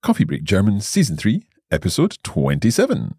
Coffee Break German Season 3, Episode 27.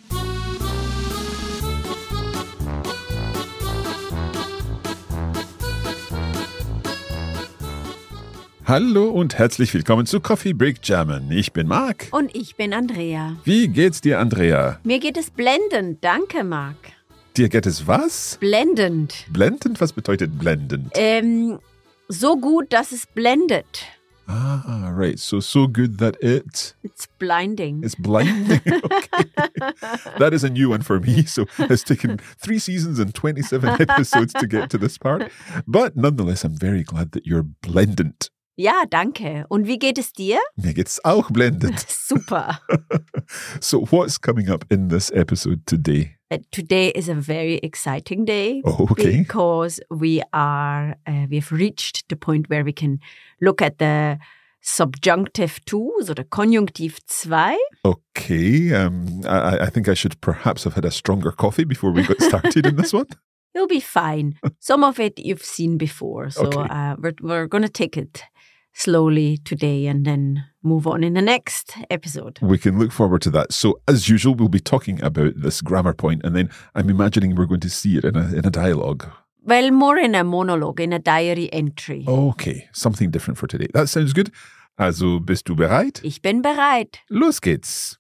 Hallo und herzlich willkommen zu Coffee Break German. Ich bin Marc. Und ich bin Andrea. Wie geht's dir, Andrea? Mir geht es blendend, danke, Marc. Dir geht es was? Blendend. Blendend? Was bedeutet blendend? So gut, dass es blendet. Ah, right. So good that It's blinding. it's blinding. Okay. That is a new one for me. So it's taken 3 seasons and 27 episodes to get to this part. But nonetheless, I'm very glad that you're blendent. Ja, danke. Und wie geht es dir? Mir geht's auch blendend. Super. So what's coming up in this episode today? Today is a very exciting day. Oh, okay. Because we've reached the point where we can look at the Subjunctive 2, so the Konjunktiv 2. Okay. I think I should perhaps have had a stronger coffee before we got started in this one. You'll be fine. Some of it you've seen before. So Okay. we're going to take it slowly today and then move on in the next episode. We can look forward to that. So, as usual, we'll be talking about this grammar point, and then I'm imagining we're going to see it in a dialogue. Well, more in a monologue, in a diary entry. Okay, something different for today. That sounds good. Also, bist du bereit? Ich bin bereit. Los geht's.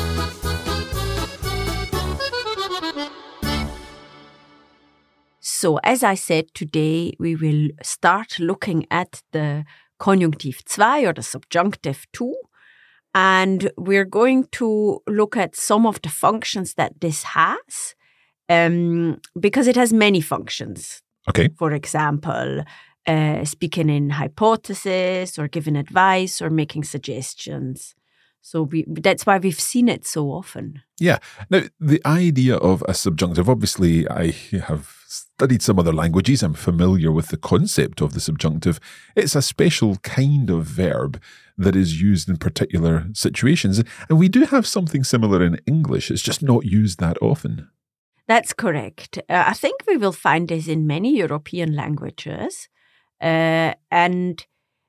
So, as I said, today we will start looking at the Konjunktiv 2 or the Subjunctive 2. And we're going to look at some of the functions that this has, because it has many functions. Okay. For example, speaking in hypothesis or giving advice or making suggestions. So that's why we've seen it so often. Yeah. Now, the idea of a subjunctive, obviously, I have studied some other languages. I'm familiar with the concept of the subjunctive. It's a special kind of verb that is used in particular situations. And we do have something similar in English. It's just not used that often. That's correct. I think we will find this in many European languages. And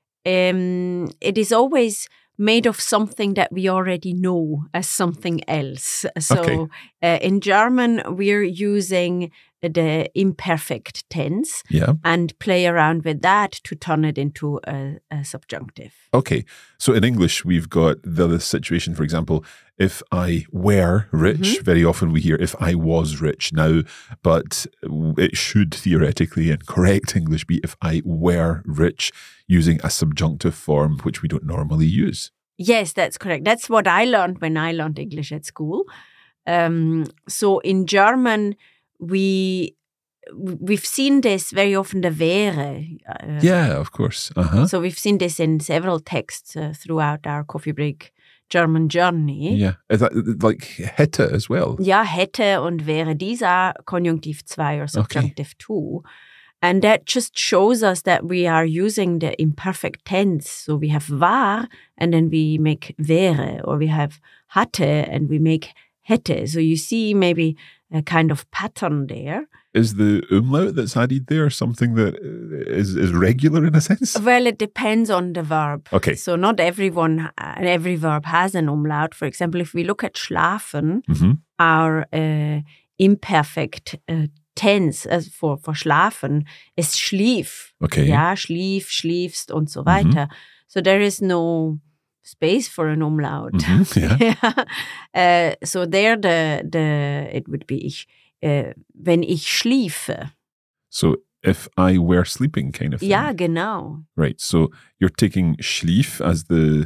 it is always made of something that we already know as something else. So in German, we're using the imperfect tense and play around with that to turn it into a subjunctive. Okay. So in English, we've got the situation, for example, if I were rich, very often we hear if I was rich now, but it should theoretically in correct English be if I were rich, using a subjunctive form, which we don't normally use. Yes, that's correct. That's what I learned when I learned English at school. So in German, we've seen this very often, the wäre. Yeah, of course. Uh-huh. So we've seen this in several texts throughout our Coffee Break German journey. Yeah, is that like hätte as well? Ja, hätte und wäre. These are Konjunktiv 2 or Subjunctive 2. And that just shows us that we are using the imperfect tense. So we have war and then we make wäre, or we have hatte and we make hätte. So you see maybe a kind of pattern there. Is the umlaut that's added there something that is regular in a sense? Well, it depends on the verb. Okay. So not every verb has an umlaut. For example, if we look at schlafen, our imperfect tense for schlafen is schlief. Okay. Ja, schlief, schliefst und so weiter. So there is no space for an umlaut. Yeah. So there it would be wenn ich schliefe. So if I were sleeping kind of thing. Ja, genau. Right. So you're taking schlief as the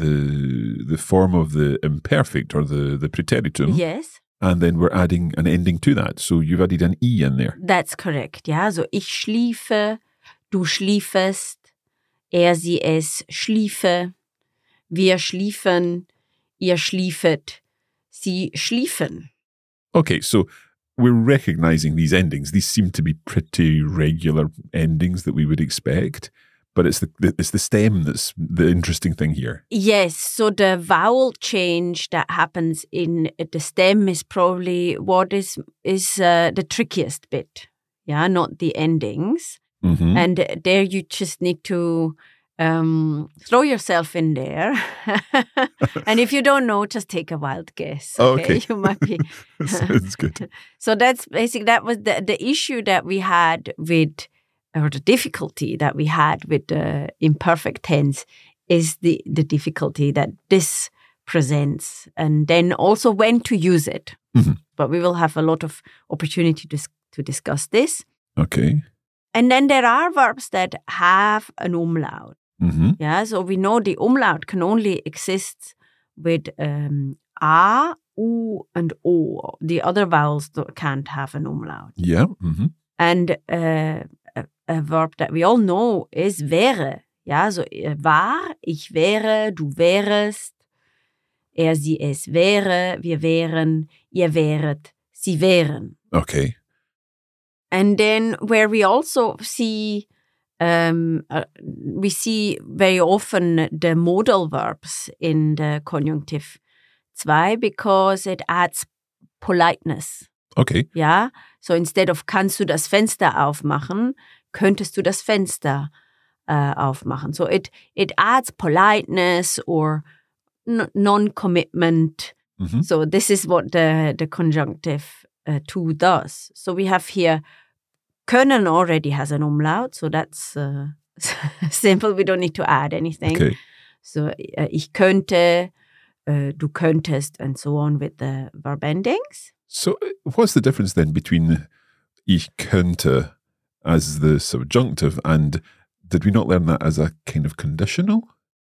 form of the imperfect or the preteritum. Yes. And then we're adding an ending to that. So you've added an E in there. That's correct. Ja, so ich schliefe, du schliefest, sie, es schliefe, wir schliefen, ihr schliefet, sie schliefen. Okay, so we're recognizing these endings. These seem to be pretty regular endings that we would expect. But it's the stem that's the interesting thing here. Yes, so the vowel change that happens in the stem is probably what is the trickiest bit. Yeah, not the endings. Mm-hmm. And there you just need to throw yourself in there. And if you don't know, just take a wild guess. Okay. You might be. Sounds good. So that's basically, that was the issue that we had with, or the difficulty that we had with the imperfect tense is the difficulty that this presents, and then also when to use it. Mm-hmm. But we will have a lot of opportunity to discuss this. Okay. And then there are verbs that have an umlaut. Mm-hmm. Yeah, so we know the umlaut can only exist with A, U, and O. The other vowels can't have an umlaut. Yeah. Mm-hmm. And a verb that we all know is wäre. Ja, so war, ich wäre, du wärest, er, sie, es wäre, wir wären, ihr wäret, sie wären. Okay. And then where we also see, we see very often the modal verbs in the conjunctive 2 because it adds politeness. Okay. Ja, so instead of kannst du das Fenster aufmachen, könntest du das Fenster aufmachen. So it adds politeness or non-commitment. Mm-hmm. So this is what the conjunctive 2 does. So we have here können already has an umlaut, so that's simple. We don't need to add anything. Okay. So ich könnte, du könntest, and so on with the verb endings. So what's the difference then between ich könnte as the subjunctive and did we not learn that as a kind of conditional?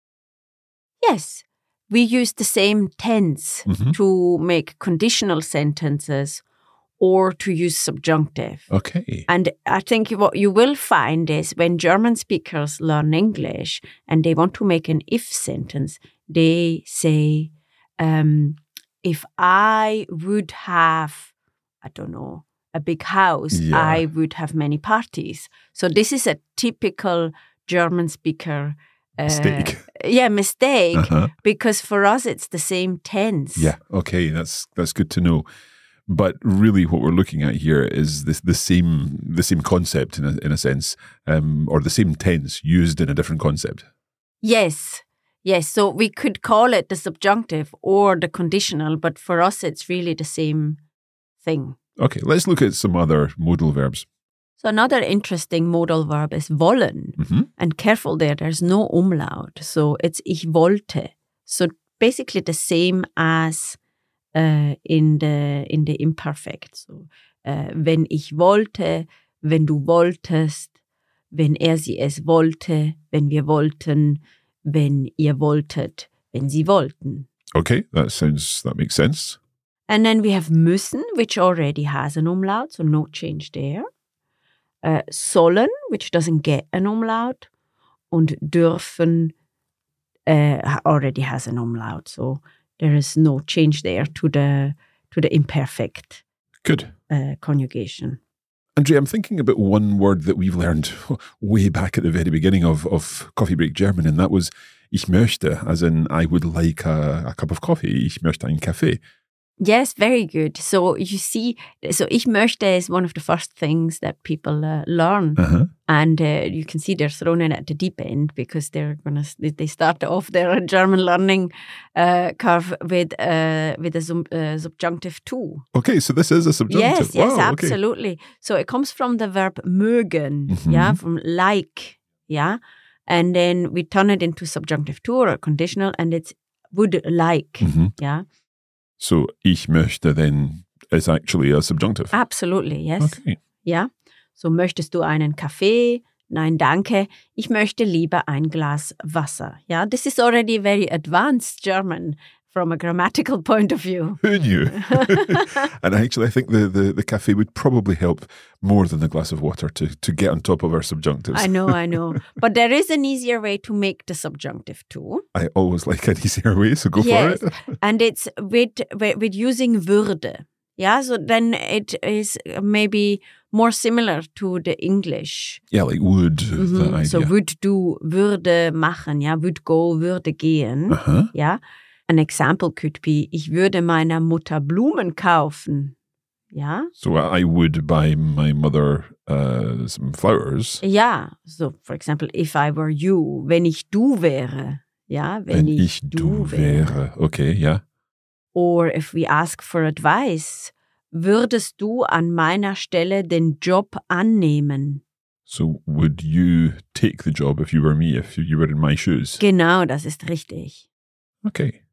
Yes, we use the same tense Mm-hmm. to make conditional sentences or to use subjunctive. Okay. And I think what you will find is when German speakers learn English and they want to make an if sentence, they say, if I would have, I don't know, a big house, Yeah. I would have many parties. So this is a typical German speaker Mistake. mistake, Uh-huh. because for us it's the same tense. Yeah. Okay. That's good to know. But really, what we're looking at here is the same concept in a sense, or the same tense used in a different concept. Yes. So we could call it the subjunctive or the conditional, but for us it's really the same thing. Okay, let's look at some other modal verbs. So another interesting modal verb is wollen. Mm-hmm. And careful there's no umlaut. So it's ich wollte. So basically the same as in the imperfect. So wenn ich wollte, wenn du wolltest, wenn er sie es wollte, wenn wir wollten, wenn ihr wolltet, wenn sie wollten. Okay, that makes sense. And then we have müssen, which already has an umlaut, so no change there. Sollen, which doesn't get an umlaut, und dürfen already has an umlaut, so there is no change there to the imperfect Good. conjugation. Andrea, I'm thinking about one word that we've learned way back at the very beginning of Coffee Break German, and that was ich möchte, as in I would like a cup of coffee. Ich möchte einen Kaffee. Yes, very good. So you see, so ich möchte is one of the first things that people learn. Uh-huh. And you can see they're thrown in at the deep end because they start off their German learning curve with a subjunctive 2. Okay, so this is a subjunctive. Yes, Wow, absolutely. Okay. So it comes from the verb mögen, Mhm. yeah, from like, yeah. And then we turn it into subjunctive 2 or a conditional, and it's would like, Mhm. yeah. So ich möchte then is actually a subjunctive. Absolutely, yes. Okay. Ja. So möchtest du einen Kaffee? Nein, danke. Ich möchte lieber ein Glas Wasser. Ja, this is already very advanced German from a grammatical point of view. Who knew? And actually, I think the cafe would probably help more than the glass of water to get on top of our subjunctives. I know. But there is an easier way to make the subjunctive too. I always like an easier way, so go Yes. for it. And it's with using würde. Yeah, so then it is maybe more similar to the English. Yeah, like would, the idea. So würd du, würde machen, ja, would go, würde gehen. Uh-huh. Ja. An example could be, ich würde meiner Mutter Blumen kaufen. Ja? So I would buy my mother some flowers. Ja, so for example, if I were you, wenn ich du wäre. Ja, wenn ich du wäre. Okay, yeah. Or if we ask for advice, würdest du an meiner Stelle den Job annehmen? So would you take the job if you were me, if you were in my shoes? Genau, das ist richtig. Okay.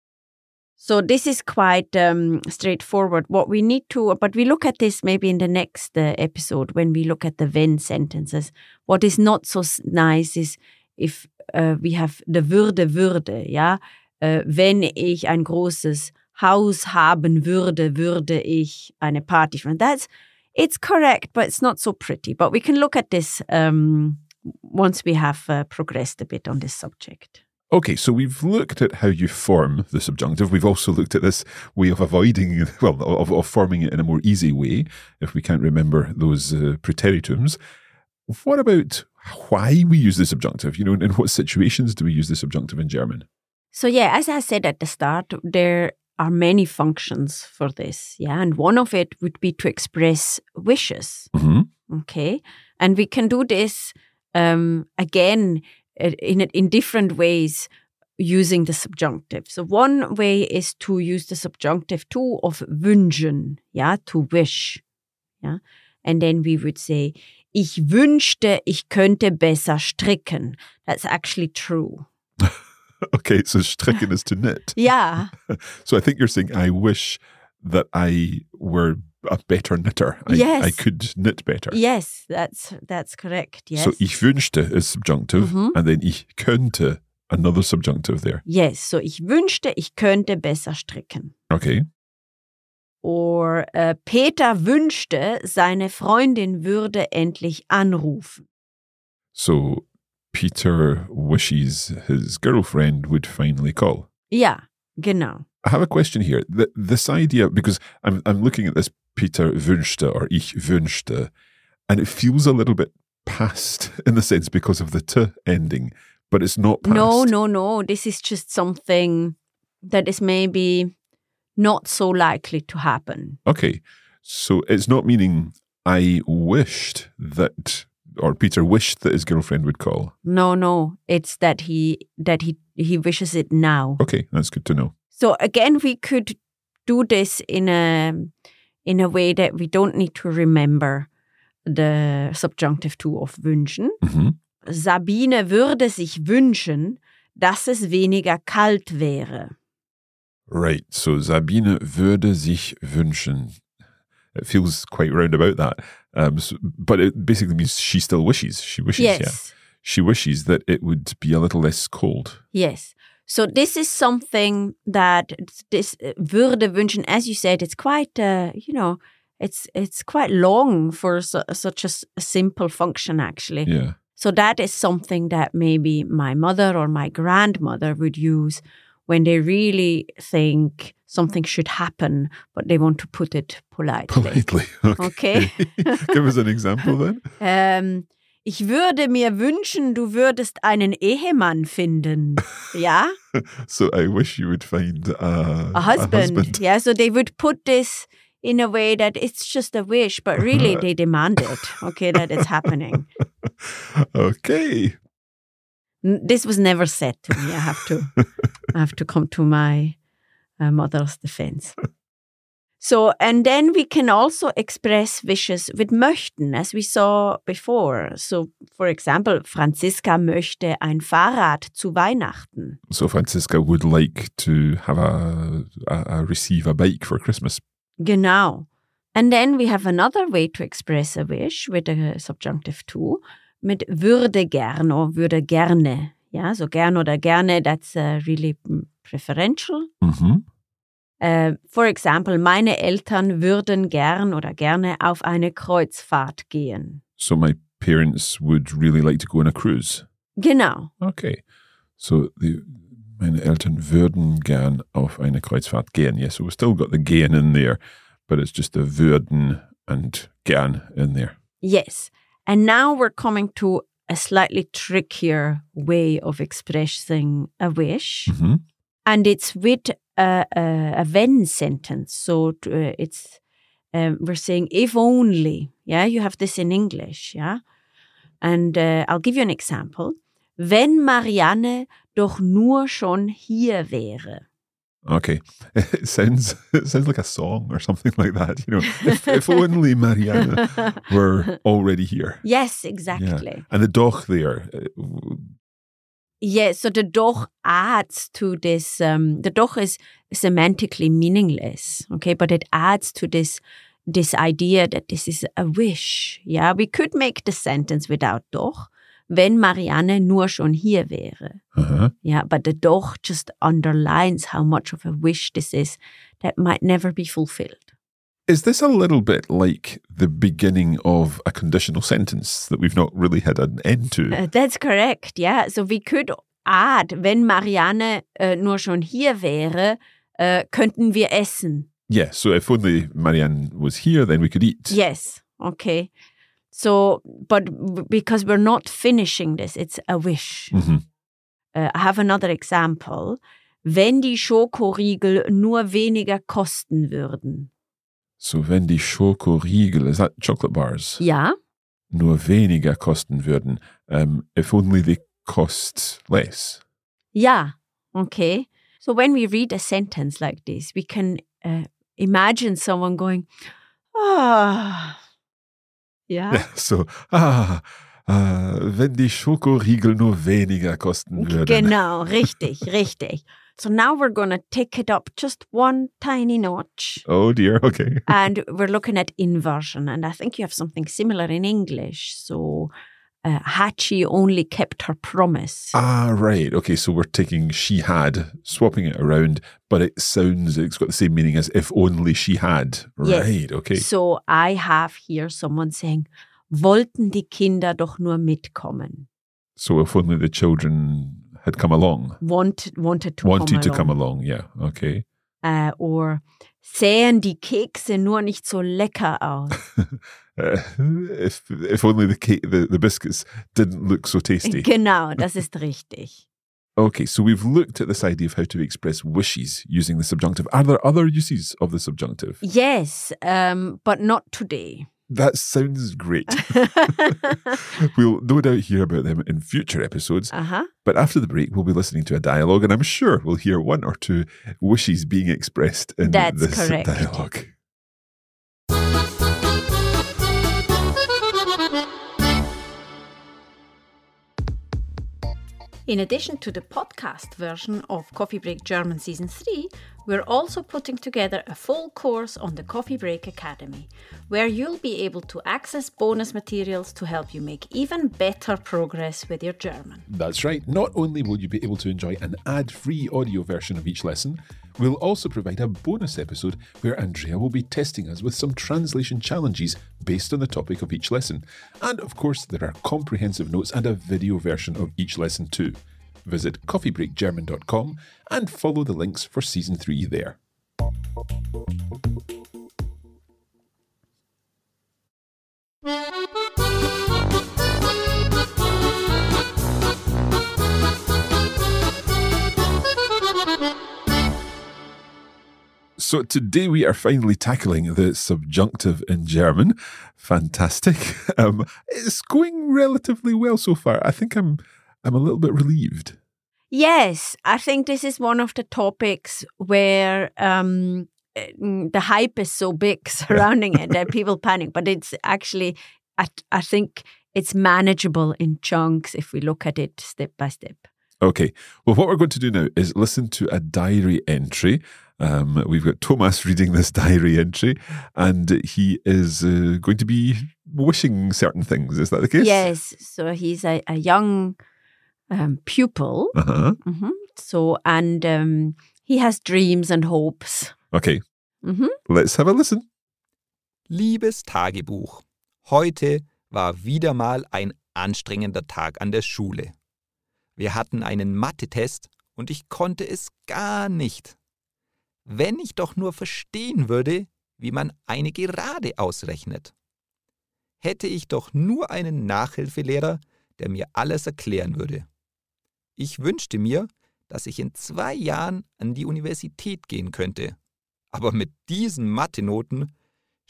So this is quite straightforward. What we need to, but we look at this maybe in the next episode when we look at the wenn sentences. What is not so nice is if we have the würde, ja. Wenn ich ein großes Haus haben würde, würde ich eine Party feiern. It's correct, but it's not so pretty. But we can look at this once we have progressed a bit on this subject. Okay, so we've looked at how you form the subjunctive. We've also looked at this way of avoiding, well, of forming it in a more easy way, if we can't remember those preteritums. What about why we use the subjunctive? You know, in what situations do we use the subjunctive in German? So yeah, as I said at the start, there are many functions for this, yeah, and one of it would be to express wishes, okay, and we can do this again in different ways using the subjunctive. So one way is to use the subjunctive too of wünschen, yeah, to wish, yeah, and then we would say, ich wünschte, ich könnte besser stricken. That's actually true. Okay, so stricken is to knit. Yeah. So I think you're saying, I wish that I were a better knitter. Yes. I could knit better. Yes, that's correct. Yes. So ich wünschte is subjunctive, and then ich könnte, another subjunctive there. Yes, so ich wünschte, ich könnte besser stricken. Okay. Or Peter wünschte, seine Freundin würde endlich anrufen. So Peter wishes his girlfriend would finally call. Ja, genau. I have a question here. This idea, because I'm looking at this Peter wünschte or ich wünschte, and it feels a little bit past in the sense because of the t ending, but it's not past. No. This is just something that is maybe not so likely to happen. Okay. So it's not meaning I wished that, or Peter wished that his girlfriend would call. No. It's that he wishes it now. Okay, that's good to know. So again, we could do this in a way that we don't need to remember the subjunctive too of wünschen. Sabine würde sich wünschen, dass es weniger kalt wäre. Right, so Sabine würde sich wünschen. It feels quite roundabout that. But it basically means she still wishes. She wishes, yes. Yeah. She wishes that it would be a little less cold. Yes. So this is something that this würde wünschen, as you said, it's quite, it's quite long for such a simple function, actually. Yeah. So that is something that maybe my mother or my grandmother would use when they really think something should happen, but they want to put it politely. Politely, okay. Give us an example then. Ich würde mir wünschen, du würdest einen Ehemann finden. Ja? So I wish you would find a husband. Yeah, so they would put this in a way that it's just a wish, but really they demand it, okay, that it's happening. Okay. This was never said to me. I have to come to my mother's defense. So, and then we can also express wishes with möchten, as we saw before. So, for example, Franziska möchte ein Fahrrad zu Weihnachten. So Franziska would like to have receive a bike for Christmas. Genau. And then we have another way to express a wish with a subjunctive too, mit würde gern or würde gerne. Yeah, so gern oder gerne, that's really preferential. For example, meine Eltern würden gern oder gerne auf eine Kreuzfahrt gehen. So my parents would really like to go on a cruise. Genau. Okay. So meine Eltern würden gern auf eine Kreuzfahrt gehen. Yes, so we've still got the gehen in there, but it's just the würden and gern in there. Yes. And now we're coming to a slightly trickier way of expressing a wish. And it's with a wenn sentence. So it's we're saying if only. Yeah, you have this in English. Yeah, and I'll give you an example. Wenn Marianne doch nur schon hier wäre. Okay, it sounds like a song or something like that. If only Marianne were already here. Yes, exactly. Yeah. And the doch there. Yes, so the doch adds to this. The doch is semantically meaningless, okay, but it adds to this idea that this is a wish. Yeah, we could make the sentence without doch, wenn Marianne nur schon hier wäre. Uh-huh. Yeah, but the doch just underlines how much of a wish this is that might never be fulfilled. Is this a little bit like the beginning of a conditional sentence that we've not really had an end to? That's correct, yeah. So we could add, wenn Marianne nur schon hier wäre, könnten wir essen. Yeah, so if only Marianne was here, then we could eat. Yes, okay. So, but because we're not finishing this, it's a wish. Mm-hmm. I have another example. Wenn die Schokoriegel nur weniger kosten würden. So wenn die Schokoriegel, is that chocolate bars? Ja. Nur weniger kosten würden. If only they cost less. Ja, okay. So when we read a sentence like this, we can imagine someone going, ah. Ja. So, wenn die Schokoriegel nur weniger kosten würden. Genau, richtig. So now we're going to take it up just one tiny notch. Oh dear, okay. And we're looking at inversion. And I think you have something similar in English. So had she only kept her promise. Right. Okay, so we're taking she had, swapping it around, but it's got the same meaning as if only she had. Yes. Right, okay. So I have here someone saying, wollten die Kinder doch nur mitkommen. So if only the children had come along. Wanted to come along, yeah, okay. Or sähen die Kekse nur nicht so lecker aus. If only the biscuits didn't look so tasty. Genau, das ist richtig. Okay, so we've looked at this idea of how to express wishes using the subjunctive. Are there other uses of the subjunctive? Yes, but not today. That sounds great. We'll no doubt hear about them in future episodes. Uh-huh. But after the break, we'll be listening to a dialogue, and I'm sure we'll hear one or two wishes being expressed in this correct. dialogue. In addition to the podcast version of Coffee Break German Season 3, we're also putting together a full course on the Coffee Break Academy, where you'll be able to access bonus materials to help you make even better progress with your German. That's right. Not only will you be able to enjoy an ad-free audio version of each lesson, we'll also provide a bonus episode where Andrea will be testing us with some translation challenges based on the topic of each lesson. And of course, there are comprehensive notes and a video version of each lesson too. Visit coffeebreakgerman.com and follow the links for Season 3 there. So today we are finally tackling the subjunctive in German. Fantastic. It's going relatively well so far. I think I'm a little bit relieved. Yes, I think this is one of the topics where the hype is so big surrounding it that people panic. But it's actually, I think it's manageable in chunks if we look at it step by step. Okay. Well, what we're going to do now is listen to a diary entry. We've got Thomas reading this diary entry, and he is going to be wishing certain things. Is that the case? Yes. So he's a young pupil. Uh-huh. Mm-hmm. So, and he has dreams and hopes. Okay. Mm-hmm. Let's have a listen. Liebes Tagebuch, heute war wieder mal ein anstrengender Tag an der Schule. Wir hatten einen Mathe-Test und ich konnte es gar nicht. Wenn ich doch nur verstehen würde, wie man eine Gerade ausrechnet. Hätte ich doch nur einen Nachhilfelehrer, der mir alles erklären würde. Ich wünschte mir, dass ich in 2 Jahren an die Universität gehen könnte. Aber mit diesen Mathe-Noten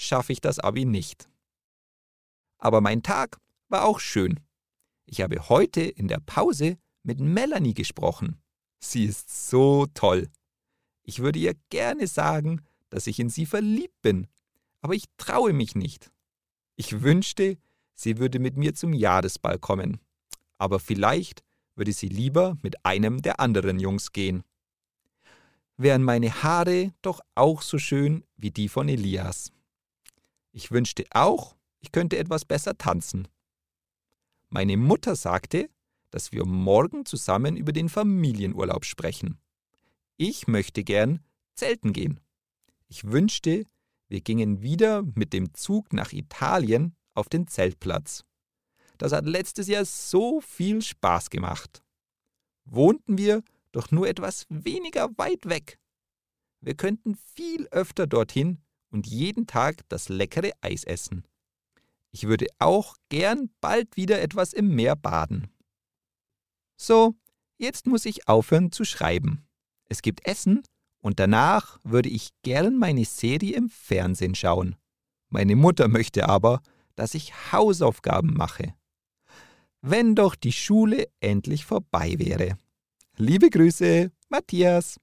schaffe ich das Abi nicht. Aber mein Tag war auch schön. Ich habe heute in der Pause mit Melanie gesprochen. Sie ist so toll. Ich würde ihr gerne sagen, dass ich in sie verliebt bin, aber ich traue mich nicht. Ich wünschte, sie würde mit mir zum Jahresball kommen, aber vielleicht würde sie lieber mit einem der anderen Jungs gehen. Wären meine Haare doch auch so schön wie die von Elias. Ich wünschte auch, ich könnte etwas besser tanzen. Meine Mutter sagte, dass wir morgen zusammen über den Familienurlaub sprechen. Ich möchte gern zelten gehen. Ich wünschte, wir gingen wieder mit dem Zug nach Italien auf den Zeltplatz. Das hat letztes Jahr so viel Spaß gemacht. Wohnten wir doch nur etwas weniger weit weg. Wir könnten viel öfter dorthin und jeden Tag das leckere Eis essen. Ich würde auch gern bald wieder etwas im Meer baden. So, jetzt muss ich aufhören zu schreiben. Es gibt Essen und danach würde ich gern meine Serie im Fernsehen schauen. Meine Mutter möchte aber, dass ich Hausaufgaben mache. Wenn doch die Schule endlich vorbei wäre. Liebe Grüße, Matthias.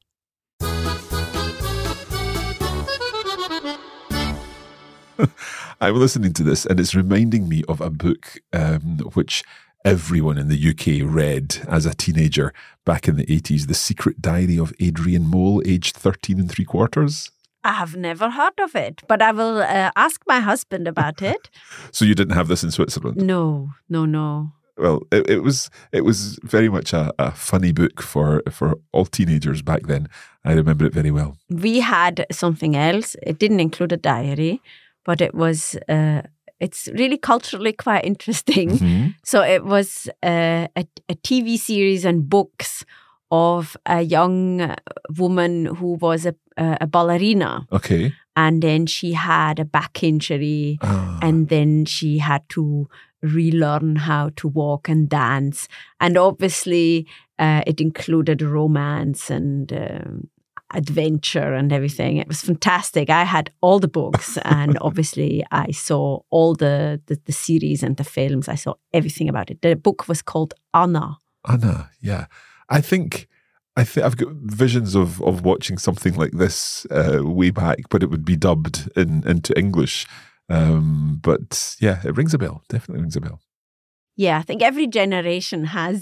I'm listening to this and it's reminding me of a book which everyone in the UK read as a teenager back in the 80s, The Secret Diary of Adrian Mole, aged 13 3/4. I have never heard of it, but I will ask my husband about it. So you didn't have this in Switzerland? No. Well, it was very much a funny book for all teenagers back then. I remember it very well. We had something else. It didn't include a diary, but it was, it's really culturally quite interesting. Mm-hmm. So it was a TV series and books of a young woman who was a ballerina. Okay. And then she had a back injury, and then she had to relearn how to walk and dance. And obviously, it included romance and adventure and everything. It was fantastic. I had all the books, and obviously, I saw all the series and the films. I saw everything about it. The book was called Anna. Anna, yeah. I think I've got visions of watching something like this way back, but it would be dubbed into English. But yeah, it rings a bell. Definitely rings a bell. Yeah, I think every generation has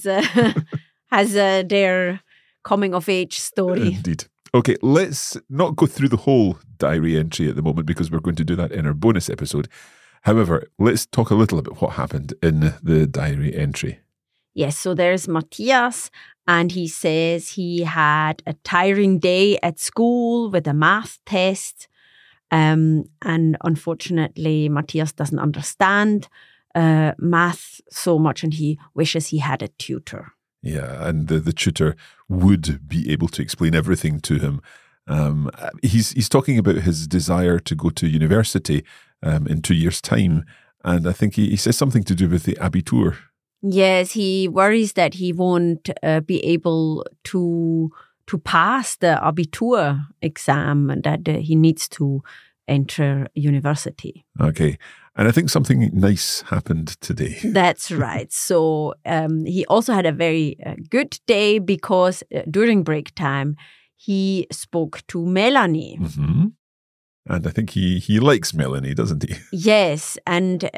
their coming of age story. Indeed. Okay, let's not go through the whole diary entry at the moment because we're going to do that in our bonus episode. However, let's talk a little about what happened in the diary entry. Yes, so there's Matthias, and he says he had a tiring day at school with a math test. And unfortunately, Matthias doesn't understand math so much, and he wishes he had a tutor. Yeah, and the tutor would be able to explain everything to him. He's talking about his desire to go to university in 2 years' time, and I think he says something to do with the Abitur. Yes, he worries that he won't be able to pass the Abitur exam and that he needs to enter university. Okay. And I think something nice happened today. That's right. So he also had a very good day because during break time, he spoke to Melanie. Mm-hmm. And I think he likes Melanie, doesn't he? Yes. And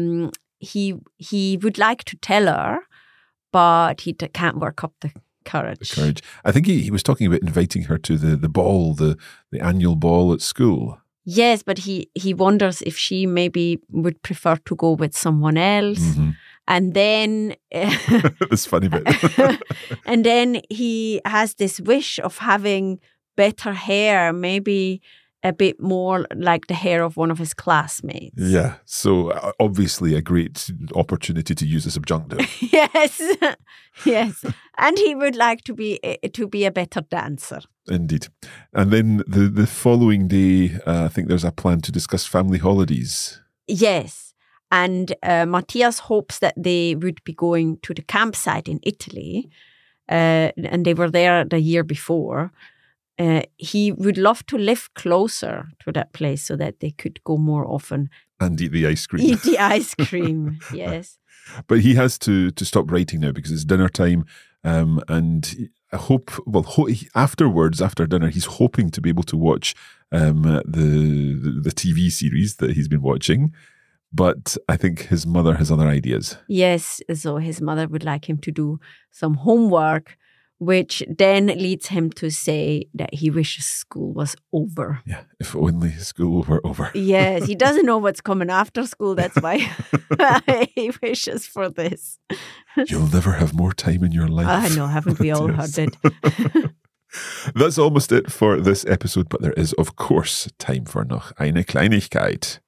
he would like to tell her, but he can't work up the courage. I think he was talking about inviting her to the ball, the annual ball at school. Yes, but he wonders if she maybe would prefer to go with someone else. Mm-hmm. And then... This funny bit. And then he has this wish of having better hair, maybe a bit more like the hair of one of his classmates. Yeah, so obviously a great opportunity to use a subjunctive. Yes. And he would like to be a better dancer. Indeed. And then the following day, I think there's a plan to discuss family holidays. Yes. And Matthias hopes that they would be going to the campsite in Italy. And they were there the year before. he would love to live closer to that place so that they could go more often. And eat the ice cream. Eat the ice cream, yes. But he has to stop writing now because it's dinner time. And I hope, afterwards, after dinner, he's hoping to be able to watch the TV series that he's been watching. But I think his mother has other ideas. Yes, so his mother would like him to do some homework, which then leads him to say that he wishes school was over. Yeah, if only school were over. Yes, he doesn't know what's coming after school. That's why he wishes for this. You'll never have more time in your life. I know, haven't we all heard it? That's almost it for this episode, but there is, of course, time for noch eine Kleinigkeit.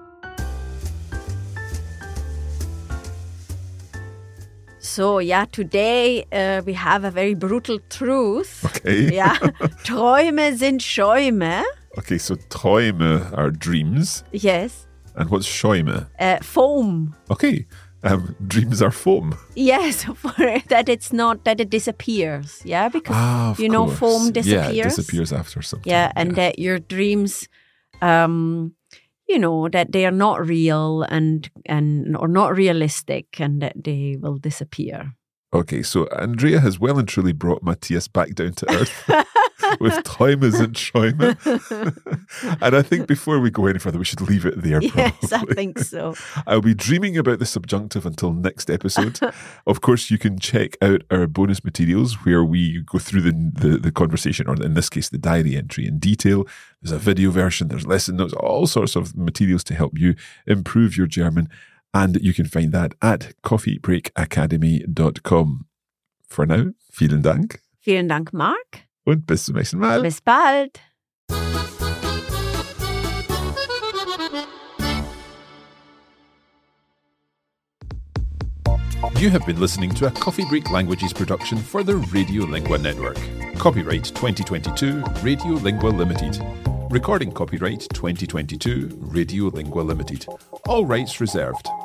So, today we have a very brutal truth. Okay. Yeah, Träume sind Schäume. Okay, so Träume are dreams. Yes. And what's Schäume? Foam. Okay, dreams are foam. Yes, that it disappears. Yeah, because of course. Foam disappears. Yeah, it disappears after something. Yeah, and that your dreams, that they are not real and or not realistic, and that they will disappear. Okay, so Andrea has well and truly brought Matthias back down to earth with Träume sind Schäume. And I think before we go any further, we should leave it there. Yes, probably. I think so. I'll be dreaming about the subjunctive until next episode. Of course, you can check out our bonus materials where we go through the conversation, or in this case, the diary entry in detail. There's a video version, there's lesson notes, all sorts of materials to help you improve your German. And you can find that at coffeebreakacademy.com. For now, vielen Dank. Vielen Dank, Mark. Und bis zum nächsten Mal. Bis bald. You have been listening to a Coffee Break Languages production for the Radiolingua Network. Copyright 2022, Radiolingua Limited. Recording copyright 2022, Radiolingua Limited. All rights reserved.